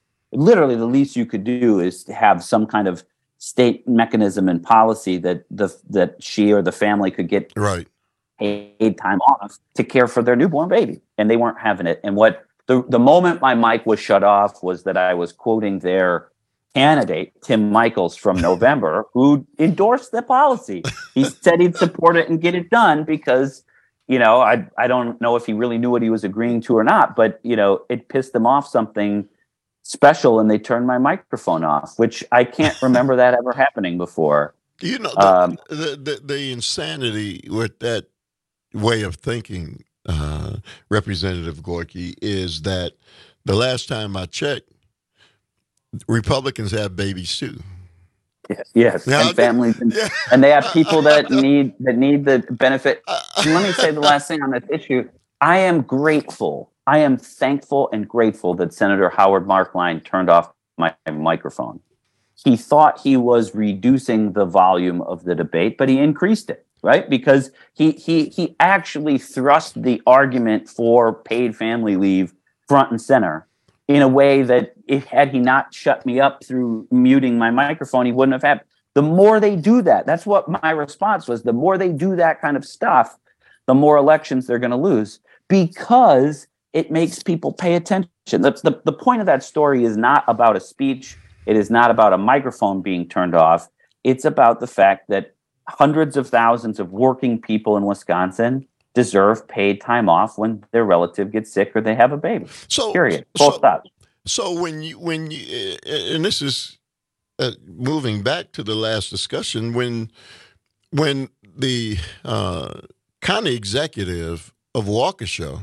to have some kind of state mechanism and policy that she or the family could get paid time off to care for their newborn baby, and they weren't having it. And what the moment my mic was shut off was that I was quoting their candidate, Tim Michels, from November, who endorsed the policy. He said he'd support it and get it done because, I don't know if he really knew what he was agreeing to or not, but, it pissed them off something special, and they turned my microphone off, which I can't remember that ever happening before. The insanity with that way of thinking, Representative Gorky, is that the last time I checked, Republicans have babies too. Yes, and families, and they have people that need the benefit. And let me say the last thing on this issue. I am thankful and grateful that Senator Howard Markline turned off my microphone. He thought he was reducing the volume of the debate, but he increased it, right? Because he actually thrust the argument for paid family leave front and center in a way that had he not shut me up through muting my microphone, he wouldn't have happened. The more they do that, that's what my response was. The more they do that kind of stuff, the more elections they're going to lose, because it makes people pay attention. The point of that story is not about a speech. It is not about a microphone being turned off. It's about the fact that hundreds of thousands of working people in Wisconsin deserve paid time off when their relative gets sick or they have a baby. Period. Full stop. So when you and this is moving back to the last discussion, when the county executive of Waukesha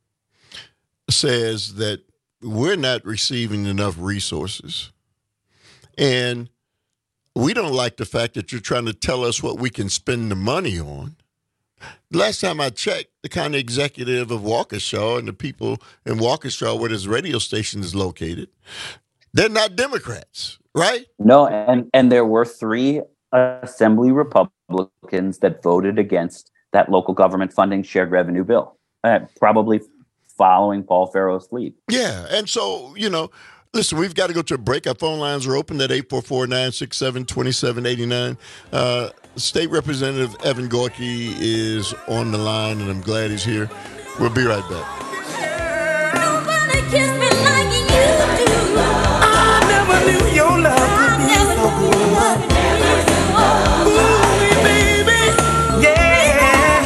says that we're not receiving enough resources, and we don't like the fact that you're trying to tell us what we can spend the money on. Last time I checked, the county executive of Waukesha and the people in Waukesha, where this radio station is located, they're not Democrats, right? No, and there were 3 Assembly Republicans that voted against that local government funding shared revenue bill, probably following Paul Farrow's lead. Yeah, and so, listen, we've got to go to a break. Our phone lines are open at 844-967-2789. State Representative Evan Gorky is on the line, and I'm glad he's here. We'll be right back. Nobody kissed me like you do. I never knew your love could be so good. Ooh, baby, yeah.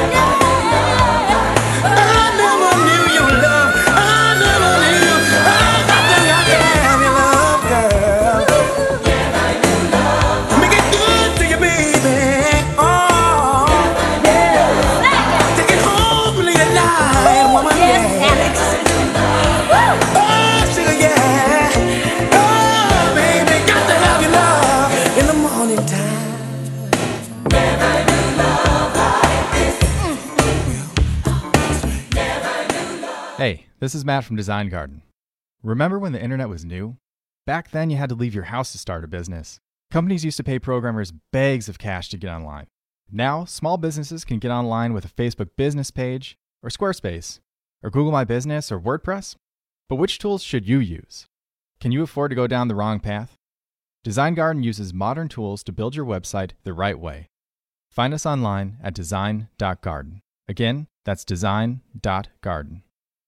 I never knew your love. I never knew. I got to have your love, girl. Make it good to you, baby. Oh, yeah. Take it home, live your life, woman. Yeah. Oh, sugar, yeah. Oh, baby, got to have your love in the morning time. Hey, this is Matt from Design Garden. Remember when the internet was new? Back then, you had to leave your house to start a business. Companies used to pay programmers bags of cash to get online. Now, small businesses can get online with a Facebook business page, or Squarespace, or Google My Business, or WordPress. But which tools should you use? Can you afford to go down the wrong path? Design Garden uses modern tools to build your website the right way. Find us online at design.garden. Again, that's design.garden.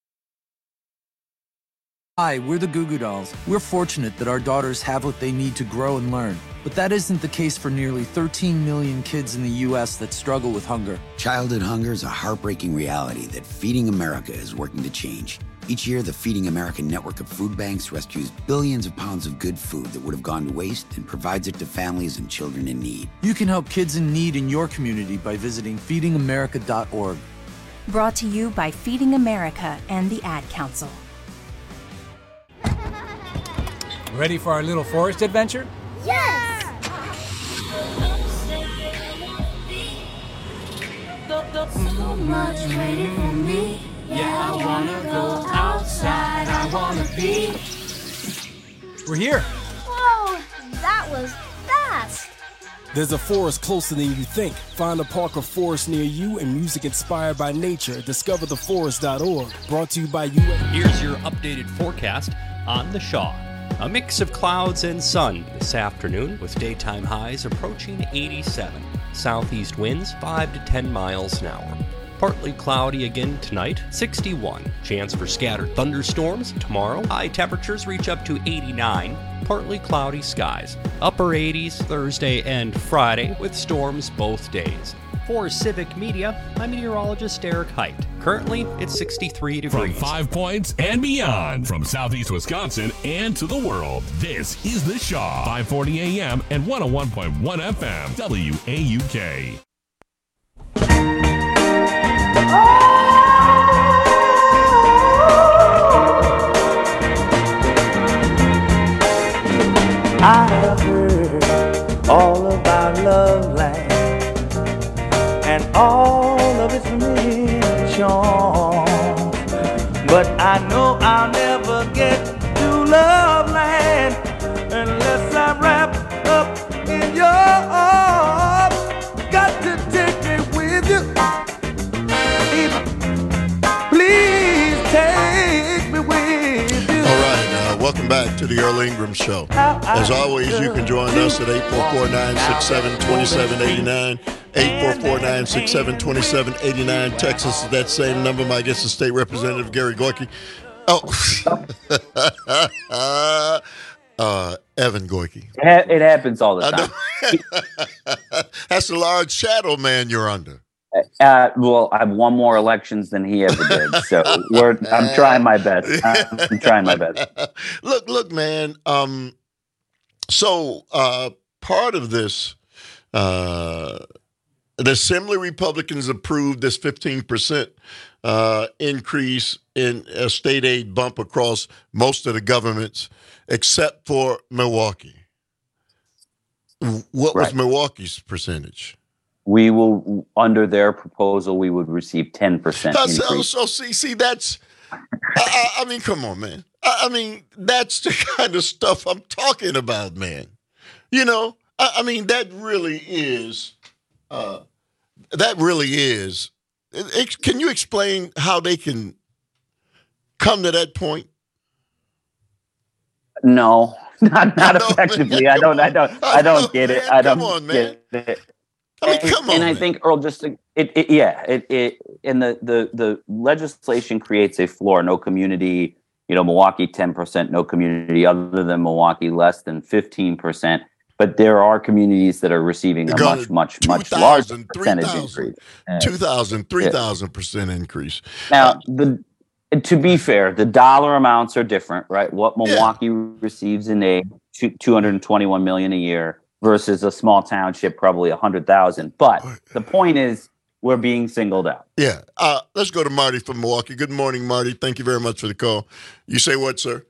Hi, we're the Goo Goo Dolls. We're fortunate that our daughters have what they need to grow and learn. But that isn't the case for nearly 13 million kids in the U.S. that struggle with hunger. Childhood hunger is a heartbreaking reality that Feeding America is working to change. Each year, the Feeding America network of food banks rescues billions of pounds of good food that would have gone to waste and provides it to families and children in need. You can help kids in need in your community by visiting feedingamerica.org. Brought to you by Feeding America and the Ad Council. Ready for our little forest adventure? Yes! up. So much waiting for me. Yeah, I wanna go outside. I wanna be. We're here. Whoa, that was fast. There's a forest closer than you think. Find a park or forest near you and music inspired by nature. DiscoverTheForest.org. Brought to you by you. Here's your updated forecast on the Shaw. A mix of clouds and sun this afternoon with daytime highs approaching 87. Southeast winds 5 to 10 miles an hour. Partly cloudy again tonight, 61. Chance for scattered thunderstorms tomorrow. High temperatures reach up to 89. Partly cloudy skies. Upper 80s Thursday and Friday with storms both days. For Civic Media, I'm meteorologist Eric Height. Currently, it's 63 degrees. From 5 Points and beyond, from Southeast Wisconsin and to the world, this is The Shaw, 540 AM and 101.1 FM, WAUK. I have heard all about Loveland and all of its many charms, but I know I'll never get to Loveland unless I'm wrapped up in your arms. Got to take me with you, please take me with you. All right, welcome back to the Earl Ingram Show. As always, you can join us at 844-967-2789. 844-967-2789. Texas is that same number. My guest is State Representative Gary Gorky. Evan Gorky. It happens all the time. That's a large shadow, man, you're under. Well, I've won more elections than he ever did, so I'm trying my best. I'm trying my best. Look, man. So part of this, the Assembly Republicans approved this 15% increase in a state aid bump across most of the governments, except for Milwaukee. What was Milwaukee's percentage? We will, under their proposal, we would receive 10% increase. So see, that's, I mean, come on, man. I mean, that's the kind of stuff I'm talking about, man. You know, I mean, that really is. Can you explain how they can come to that point? No, not effectively. Man, I don't get it. I don't get it. I mean, come on. And I think, Earl, just and the legislation creates a floor. No community, Milwaukee 10%, no community other than Milwaukee less than 15%. But there are communities that are receiving a much larger percentage increase. 2,000, 3,000% increase. Now, to be fair, the dollar amounts are different, right? What Milwaukee receives in aid, $221 million a year, versus a small township, probably 100,000. But the point is, we're being singled out. Yeah. Let's go to Marty from Milwaukee. Good morning, Marty. Thank you very much for the call. You say what, sir?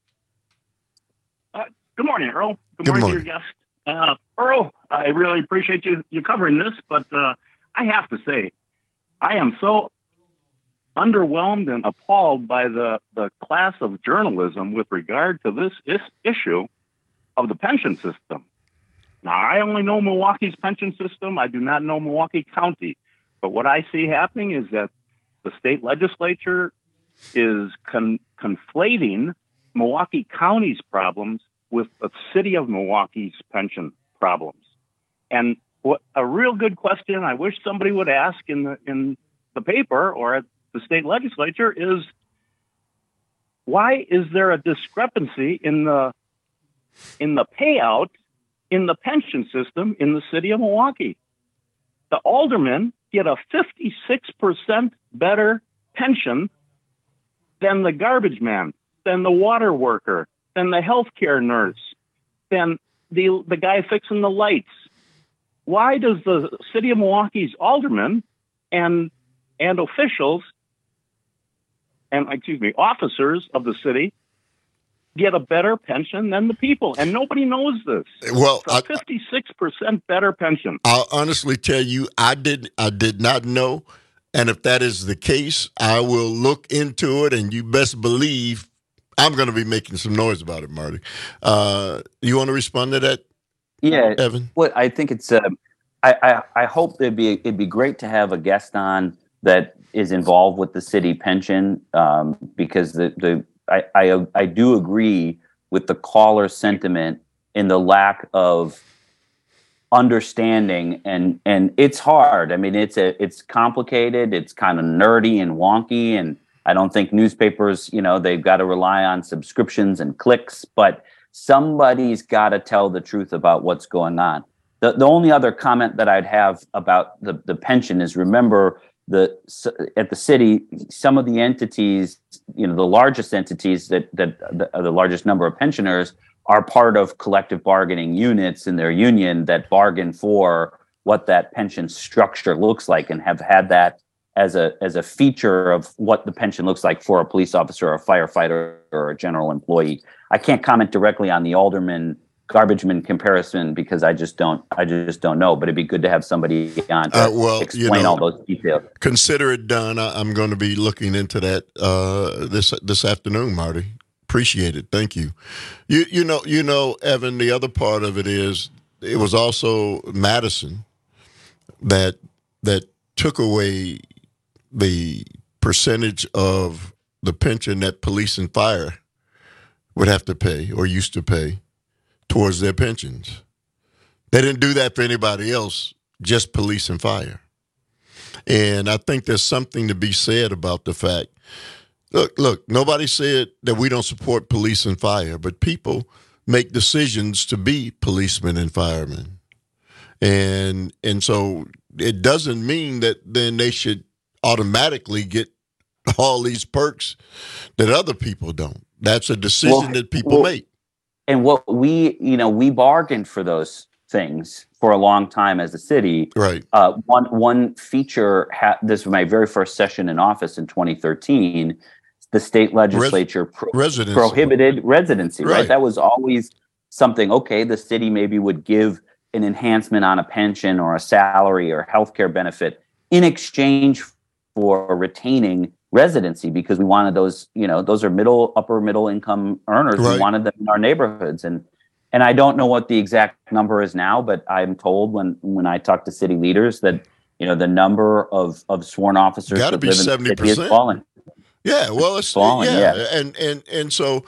Good morning, Earl. Good morning to your guest. Earl, I really appreciate you covering this, but I have to say, I am so underwhelmed and appalled by the class of journalism with regard to this issue of the pension system. Now, I only know Milwaukee's pension system. I do not know Milwaukee County. But what I see happening is that the state legislature is conflating Milwaukee County's problems with the city of Milwaukee's pension problems. And what a real good question I wish somebody would ask in the paper or at the state legislature is, why is there a discrepancy in the payout in the pension system in the city of Milwaukee? The aldermen get a 56% better pension than the garbage man, than the water worker, than the healthcare nurse, than the guy fixing the lights. Why does the city of Milwaukee's aldermen and officials and officers of the city get a better pension than the people, and nobody knows this. Well, it's a 56% better pension. I'll honestly tell you, I did not know, and if that is the case, I will look into it, and you best believe I'm going to be making some noise about it, Marty. You want to respond to that? Yeah, Evan. Well, I think it's. I hope it'd be great to have a guest on that is involved with the city pension, because I do agree with the caller's sentiment in the lack of understanding, and it's hard. I mean, it's complicated. It's kind of nerdy and wonky, and I don't think newspapers, they've got to rely on subscriptions and clicks, but somebody's got to tell the truth about what's going on. The only other comment that I'd have about the pension is, remember, at the city, some of the entities, the largest entities that the largest number of pensioners are part of collective bargaining units in their union that bargain for what that pension structure looks like, and have had that as a feature of what the pension looks like for a police officer or a firefighter or a general employee. I can't comment directly on the alderman garbageman comparison because I just don't know, but it'd be good to have somebody on to explain all those details. Consider it done. I'm going to be looking into that this afternoon, Marty. Appreciate it. Thank you. You know, Evan, the other part of it is it was also Madison that took away the percentage of the pension that police and fire would have to pay or used to pay towards their pensions. They didn't do that for anybody else, just police and fire. And I think there's something to be said about the fact, look, nobody said that we don't support police and fire, but people make decisions to be policemen and firemen. And so it doesn't mean that then they should automatically get all these perks that other people don't. That's a decision that people make. And what we bargained for those things for a long time as a city. Right. One feature, this was my very first session in office in 2013, the state legislature prohibited residency, right? That was always something, okay, the city maybe would give an enhancement on a pension or a salary or healthcare benefit in exchange for retaining residency, because we wanted those, those are upper middle income earners. Right. We wanted them in our neighborhoods. And I don't know what the exact number is now, but I'm told when I talk to city leaders that, the number of sworn officers got to be 70% is falling. Yeah. Well, it's falling. Yeah. And so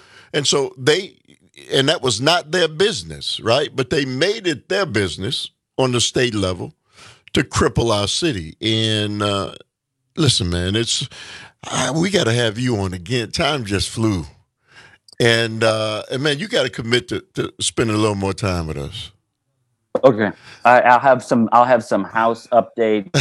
that was not their business, right? But they made it their business on the state level to cripple our city. And listen, man, we got to have you on again. Time just flew. And man, you got to commit to spending a little more time with us. Okay. I'll have some house updates,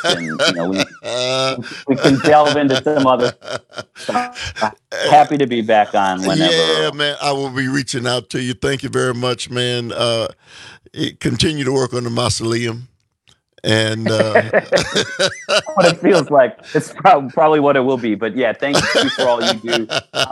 and we can delve into some other stuff. Happy to be back on whenever. Yeah, man, I will be reaching out to you. Thank you very much, man. Continue to work on the mausoleum. And what it feels like, it's probably what it will be. But yeah, thank you for all you do.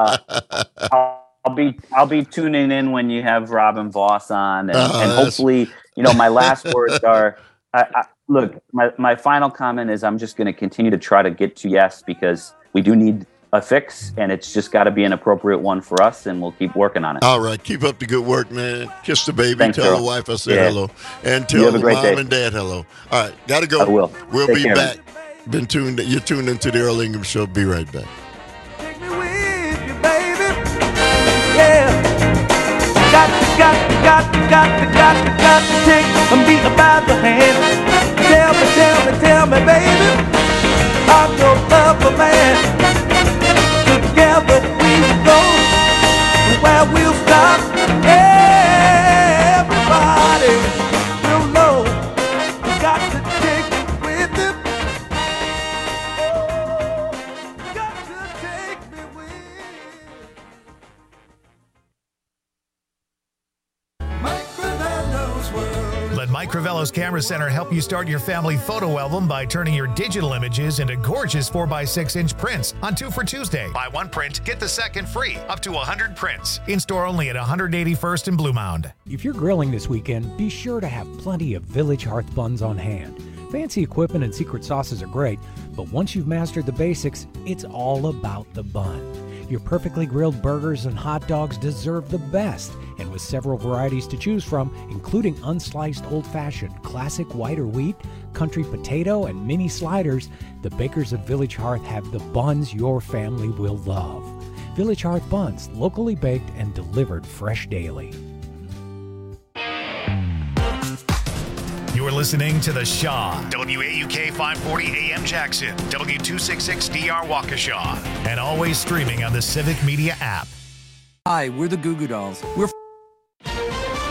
I'll be tuning in when you have Robin Voss on, and hopefully, my last words are, look, my final comment is I'm just going to continue to try to get to yes, because we do need a fix, and it's just got to be an appropriate one for us, and we'll keep working on it. All right. Keep up the good work, man. Kiss the baby. Thanks, tell the wife I said hello. And tell the mom and dad hello. All right. Got to go. I will. We'll be back. You're tuned into the Earl Ingham Show. Be right back. Take me with you, baby. Yeah. Got to take me by the hand. Tell me, baby. I'm your lover, man. Together we will go where we'll stop. Everybody will know we got to take it with them. Oh, got to take me with. Mike Granato's World. Let Mike Mike Crivello's Camera Center help you start your family photo album by turning your digital images into gorgeous 4x6-inch prints on 2 for Tuesday. Buy one print, get the second free, up to 100 prints. In-store only at 181st and Blue Mound. If you're grilling this weekend, be sure to have plenty of Village Hearth buns on hand. Fancy equipment and secret sauces are great, but once you've mastered the basics, it's all about the bun. Your perfectly grilled burgers and hot dogs deserve the best, and with several varieties to choose from, including unsliced old-fashioned, classic white or wheat, country potato, and mini sliders, the bakers of Village Hearth have the buns your family will love. Village Hearth buns, locally baked and delivered fresh daily. You're listening to The Shaw, WAUK 540 AM Jackson, W266DR Waukesha, and always streaming on the Civic Media app. Hi, we're the Goo Goo Dolls. We're